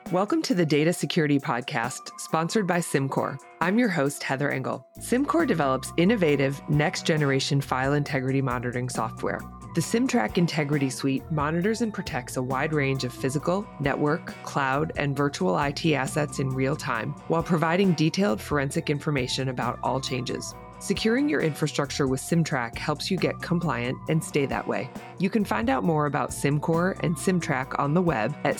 Welcome to the Data Security Podcast, sponsored by SimCore. I'm your host, Heather Engel. SimCore develops innovative, next-generation file integrity monitoring software. The SimTrack Integrity Suite monitors and protects a wide range of physical, network, cloud, and virtual IT assets in real time, while providing detailed forensic information about all changes. Securing your infrastructure with SimTrack helps you get compliant and stay that way. You can find out more about SimCore and SimTrack on the web at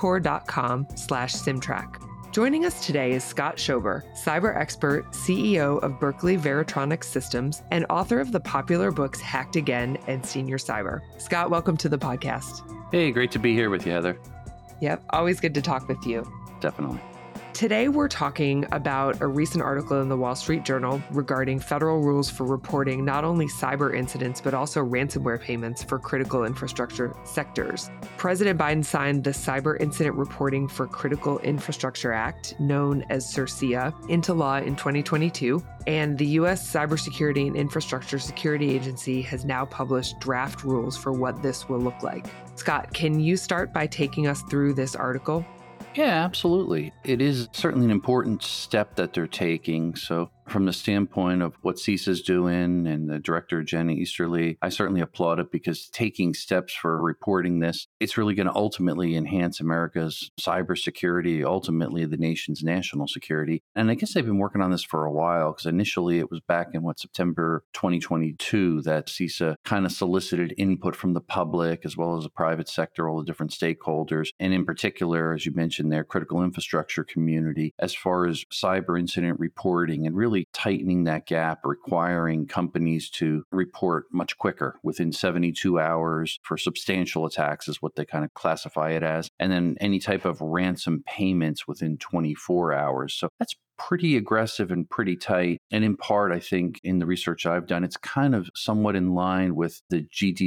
simcore.com/SimTrack. Joining us today is Scott Schober, cyber expert, CEO of Berkeley Veritronics Systems, and author of the popular books Hacked Again and Senior Cyber. Scott, welcome to the podcast. Hey, great to be here with you, Heather. Yep, always good to talk with you. Definitely. Today, we're talking about a recent article in the Wall Street Journal regarding federal rules for reporting not only cyber incidents, but also ransomware payments for critical infrastructure sectors. President Biden signed the Cyber Incident Reporting for Critical Infrastructure Act, known as CIRCIA, into law in 2022, and the U.S. Cybersecurity and Infrastructure Security Agency has now published draft rules for what this will look like. Scott, can you start by taking us through this article? Yeah, absolutely. It is certainly an important step that they're taking. So from the standpoint of what CISA's doing and the director, Jenna Easterly, I certainly applaud it because taking steps for reporting this, it's really going to ultimately enhance America's cybersecurity, ultimately the nation's national security. And I guess they've been working on this for a while because initially it was back in September 2022 that CISA kind of solicited input from the public as well as the private sector, all the different stakeholders. And in particular, as you mentioned there, critical infrastructure community, as far as cyber incident reporting and really tightening that gap, requiring companies to report much quicker within 72 hours for substantial attacks is what they kind of classify it as. And then any type of ransom payments within 24 hours. So that's pretty aggressive and pretty tight. And in part, I think in the research I've done, it's kind of somewhat in line with the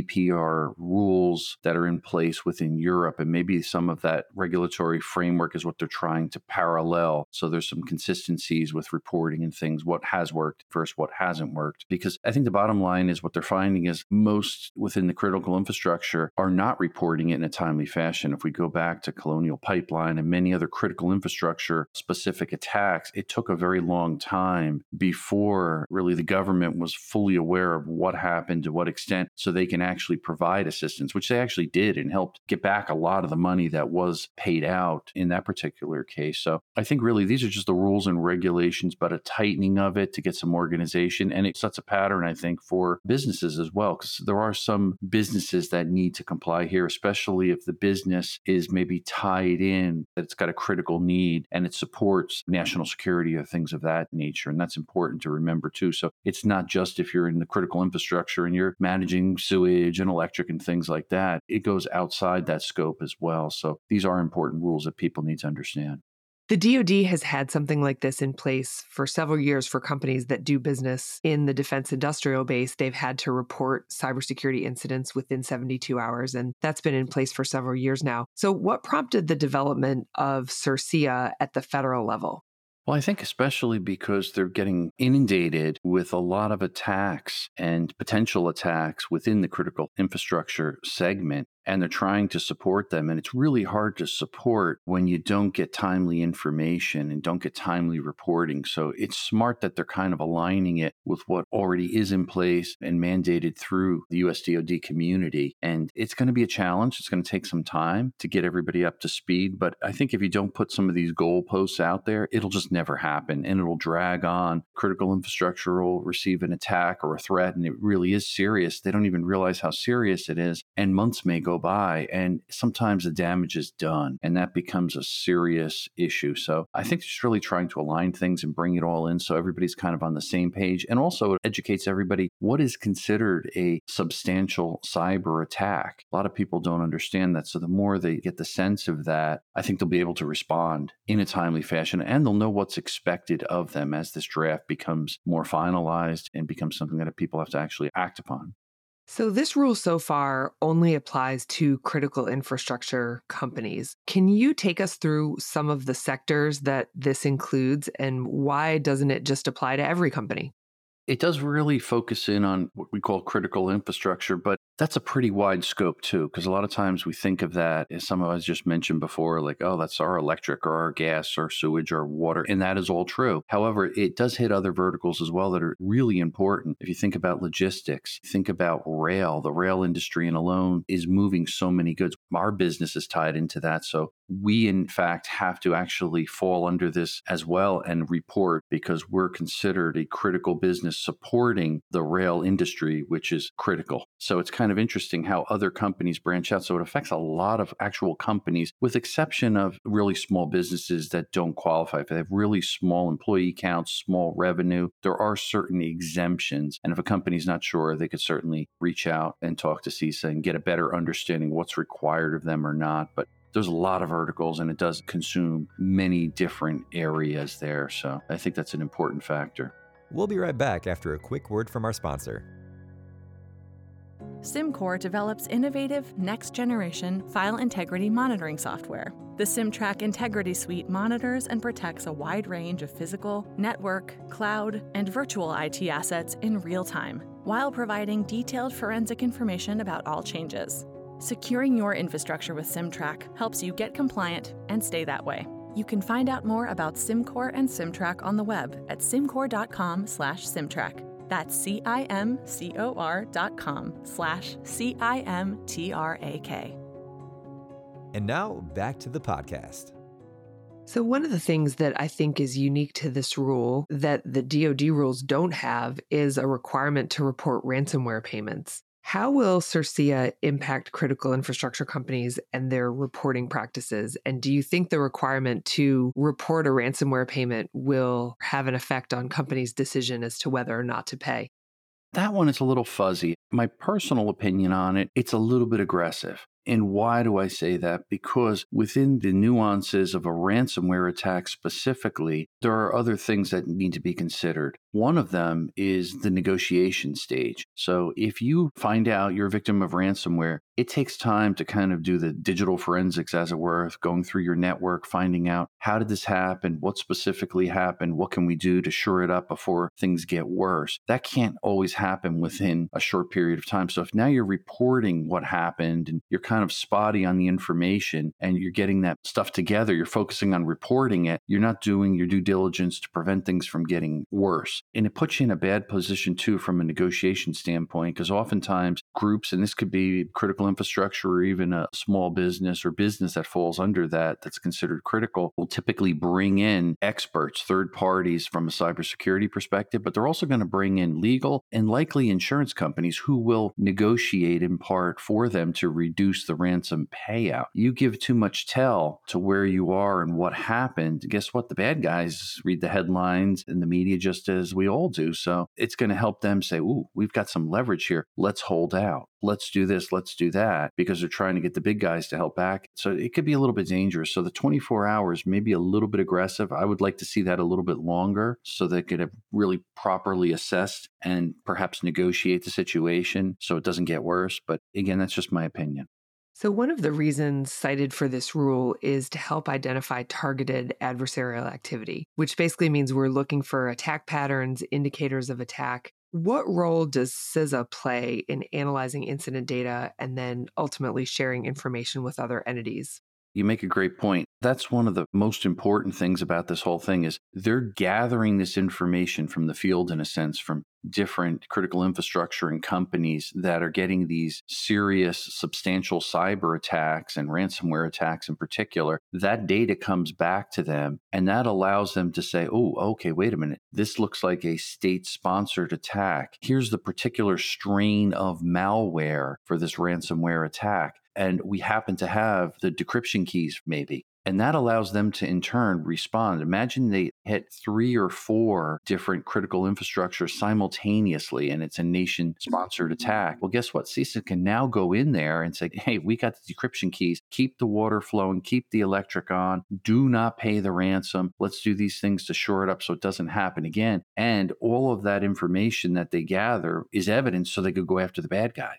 GDPR rules that are in place within Europe. And maybe some of that regulatory framework is what they're trying to parallel. So there's some consistencies with reporting and things, what has worked versus what hasn't worked. Because I think the bottom line is what they're finding is most within the critical infrastructure are not reporting it in a timely fashion. If we go back to Colonial Pipeline and many other critical infrastructure specific attacks, it took a very long time before really the government was fully aware of what happened to what extent so they can actually provide assistance, which they actually did and helped get back a lot of the money that was paid out in that particular case. So I think really these are just the rules and regulations, but a tightening of it to get some organization. And it sets a pattern, I think, for businesses as well, because there are some businesses that need to comply here, especially if the business is maybe tied in, that it's got a critical need and it supports national security or things of that nature. And that's important to remember too. So it's not just if you're in the critical infrastructure and you're managing sewage and electric and things like that. It goes outside that scope as well. So these are important rules that people need to understand. The DoD has had something like this in place for several years for companies that do business in the defense industrial base. They've had to report cybersecurity incidents within 72 hours, and that's been in place for several years now. So what prompted the development of CIRCIA at the federal level? Well, I think especially because they're getting inundated with a lot of attacks and potential attacks within the critical infrastructure segment. And they're trying to support them. And it's really hard to support when you don't get timely information and don't get timely reporting. So it's smart that they're kind of aligning it with what already is in place and mandated through the US DoD community. And it's going to be a challenge. It's going to take some time to get everybody up to speed. But I think if you don't put some of these goalposts out there, it'll just never happen and it'll drag on. Critical infrastructure will receive an attack or a threat, and it really is serious. They don't even realize how serious it is. And months may go by, and sometimes the damage is done, and that becomes a serious issue. So I think just really trying to align things and bring it all in so everybody's kind of on the same page. And also it educates everybody what is considered a substantial cyber attack. A lot of people don't understand that. So the more they get the sense of that, I think they'll be able to respond in a timely fashion, and they'll know what's expected of them as this draft becomes more finalized and becomes something that people have to actually act upon. So this rule so far only applies to critical infrastructure companies. Can you take us through some of the sectors that this includes, and why doesn't it just apply to every company? It does really focus in on what we call critical infrastructure, but that's a pretty wide scope too, because a lot of times we think of that as some of us just mentioned before, like, oh, that's our electric or our gas or sewage or water. And that is all true. However, it does hit other verticals as well that are really important. If you think about logistics, think about rail, the rail industry and alone is moving so many goods. Our business is tied into that. So we, in fact, have to actually fall under this as well and report because we're considered a critical business supporting the rail industry, which is critical. So it's kind of interesting how other companies branch out. So it affects a lot of actual companies, with exception of really small businesses that don't qualify. If they have really small employee counts, small revenue, there are certain exemptions. And if a company's not sure, they could certainly reach out and talk to CISA and get a better understanding what's required of them or not. But there's a lot of verticals and it does consume many different areas there. So I think that's an important factor. We'll be right back after a quick word from our sponsor. SimCore develops innovative, next-generation file integrity monitoring software. The SimTrack Integrity Suite monitors and protects a wide range of physical, network, cloud, and virtual IT assets in real time, while providing detailed forensic information about all changes. Securing your infrastructure with SimTrack helps you get compliant and stay that way. You can find out more about SimCore and SimTrack on the web at simcore.com/SimTrack. That's CIMCOR.com/CIMTRAK. And now back to the podcast. So one of the things that I think is unique to this rule that the DoD rules don't have is a requirement to report ransomware payments. How will CIRCIA impact critical infrastructure companies and their reporting practices? And do you think the requirement to report a ransomware payment will have an effect on companies' decision as to whether or not to pay? That one is a little fuzzy. My personal opinion on it, it's a little bit aggressive. And why do I say that? Because within the nuances of a ransomware attack specifically, there are other things that need to be considered. One of them is the negotiation stage. So if you find out you're a victim of ransomware, it takes time to kind of do the digital forensics, as it were, going through your network, finding out how did this happen? What specifically happened? What can we do to shore it up before things get worse? That can't always happen within a short period of time. So if now you're reporting what happened and you're kind of spotty on the information and you're getting that stuff together, you're focusing on reporting it, you're not doing your due diligence to prevent things from getting worse. And it puts you in a bad position too from a negotiation standpoint, because oftentimes groups, and this could be critical infrastructure or even a small business or business that falls under that that's considered critical, will typically bring in experts, third parties from a cybersecurity perspective, but they're also going to bring in legal and likely insurance companies who will negotiate in part for them to reduce the ransom payout. You give too much tell to where you are and what happened, guess what? The bad guys read the headlines in the media just as we all do. So it's going to help them say, ooh, we've got some leverage here. Let's hold out. Let's do this. Let's do that, because they're trying to get the big guys to help back. So it could be a little bit dangerous. So the 24 hours may be a little bit aggressive. I would like to see that a little bit longer so they could have really properly assessed and perhaps negotiate the situation so it doesn't get worse. But again, that's just my opinion. So one of the reasons cited for this rule is to help identify targeted adversarial activity, which basically means we're looking for attack patterns, indicators of attack. What role does CISA play in analyzing incident data and then ultimately sharing information with other entities? You make a great point. That's one of the most important things about this whole thing is they're gathering this information from the field, in a sense, from different critical infrastructure and companies that are getting these serious, substantial cyber attacks and ransomware attacks in particular. That data comes back to them, and that allows them to say, oh, okay, wait a minute. This looks like a state-sponsored attack. Here's the particular strain of malware for this ransomware attack. And we happen to have the decryption keys, maybe. And that allows them to, in turn, respond. Imagine they hit 3 or 4 different critical infrastructures simultaneously, and it's a nation-sponsored attack. Well, guess what? CISA can now go in there and say, hey, we got the decryption keys. Keep the water flowing. Keep the electric on. Do not pay the ransom. Let's do these things to shore it up so it doesn't happen again. And all of that information that they gather is evidence so they could go after the bad guys.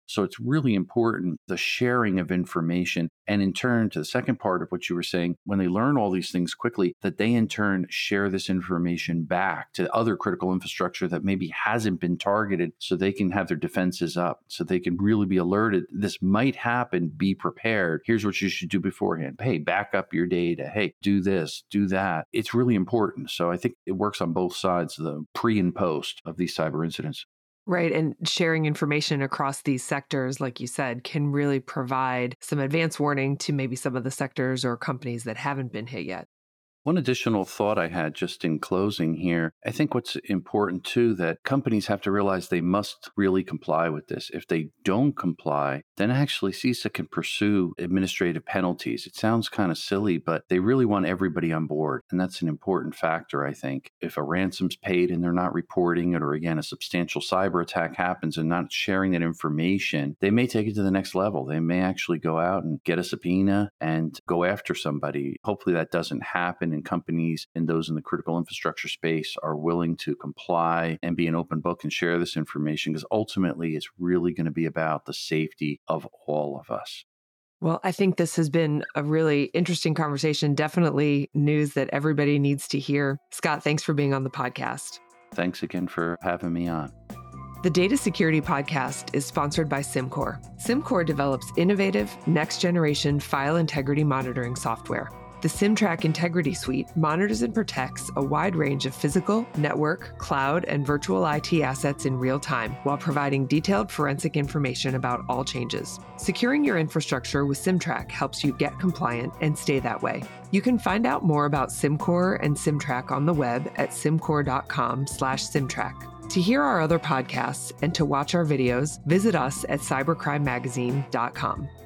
So it's really important, the sharing of information. And in turn, to the second part of what you were saying, when they learn all these things quickly, that they in turn share this information back to other critical infrastructure that maybe hasn't been targeted, so they can have their defenses up, so they can really be alerted. This might happen, be prepared. Here's what you should do beforehand. Hey, back up your data. Hey, do this, do that. It's really important. So I think it works on both sides, the pre and post of these cyber incidents. Right. And sharing information across these sectors, like you said, can really provide some advance warning to maybe some of the sectors or companies that haven't been hit yet. One additional thought I had just in closing here, I think what's important too, that companies have to realize they must really comply with this. If they don't comply, then actually CISA can pursue administrative penalties. It sounds kind of silly, but they really want everybody on board. And that's an important factor, I think. If a ransom's paid and they're not reporting it, or again, a substantial cyber attack happens and not sharing that information, they may take it to the next level. They may actually go out and get a subpoena and go after somebody. Hopefully that doesn't happen, and companies and those in the critical infrastructure space are willing to comply and be an open book and share this information, because ultimately it's really going to be about the safety of all of us. Well, I think this has been a really interesting conversation, definitely news that everybody needs to hear. Scott, thanks for being on the podcast. Thanks again for having me on. The Data Security Podcast is sponsored by SimCore. SimCore develops innovative, next-generation file integrity monitoring software. The SimTrack Integrity Suite monitors and protects a wide range of physical, network, cloud, and virtual IT assets in real time, while providing detailed forensic information about all changes. Securing your infrastructure with SimTrack helps you get compliant and stay that way. You can find out more about SimCore and SimTrack on the web at simcore.com/SimTrack. To hear our other podcasts and to watch our videos, visit us at cybercrimemagazine.com.